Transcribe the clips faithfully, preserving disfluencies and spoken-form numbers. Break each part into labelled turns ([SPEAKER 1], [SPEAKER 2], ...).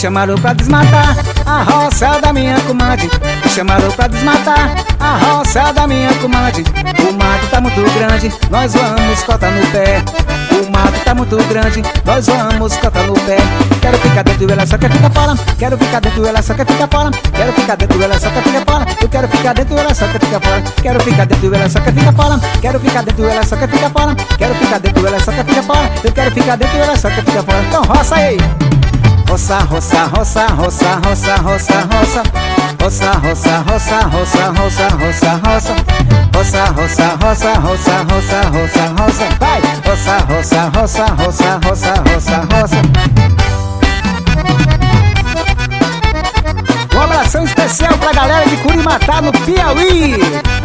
[SPEAKER 1] chamaram pra desmatar a roça da minha comadre. Me chamaram pra desmatar a roça da minha comadre. O mato tá muito grande, nós vamos cortar no pé. O mato tá muito grande, nós vamos cortar no pé. Quero ficar dentro, ela só quer ficar fora. Quero ficar dentro, ela só quer ficar fora. Quero ficar dentro, ela só quer ficar fora. Eu quero ficar dentro, ela só quer ficar fora. Quero ficar dentro, ela só quer ficar fora. Quero ficar dentro, ela só quer ficar fora. Quero ficar dentro, ela só quer ficar fora. Eu quero ficar dentro, ela só quer ficar fora. Então roça aí. Roça, roça, roça, roça, roça, roça, roça. Roça, roça, roça, roça, roça, roça, roça. Roça, roça, roça, roça, roça, roça, roça. Vai! Roça, roça, roça, roça, roça, roça, roça. Um abração especial pra galera de Curimatá, no Piauí.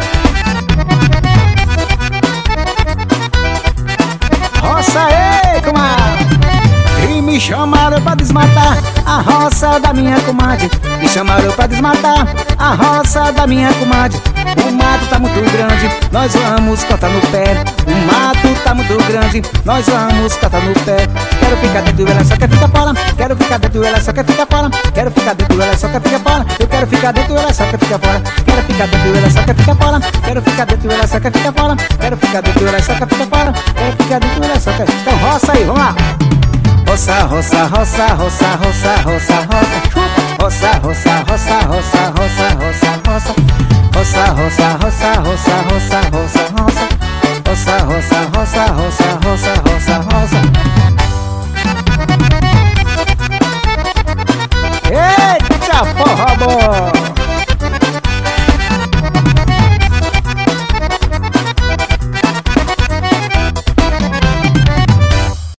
[SPEAKER 1] Roça aí, comadre. E me chamaram pra desmatar a roça da minha comadre. Me chamaram pra desmatar a roça da minha comadre. O mato tá muito grande, nós vamos cortar no pé. O mato tá muito grande, nós vamos cortar no pé. Quero ficar dentro, ela só quer ficar fora. Quero ficar dentro, ela só quer ficar fora. Quero ficar dentro, ela só quer ficar fora. Eu quero ficar dentro, ela só quer ficar fora. Quero ficar dentro, ela só quer ficar fora. Quero ficar dentro, ela só quer ficar fora. Quero ficar dentro, ela só quer ficar fora. Quero ficar dentro, ela só quer. Então roça aí, vamos lá. Roça, roça, roça, roça, roça, roça, roça. Roça, roça, roça, roça, roça, roça, roça. Roça, roça, roça, roça, roça, roça, roça. Roça, roça, roça, roça, roça, roça, roça. Eita, porra boa!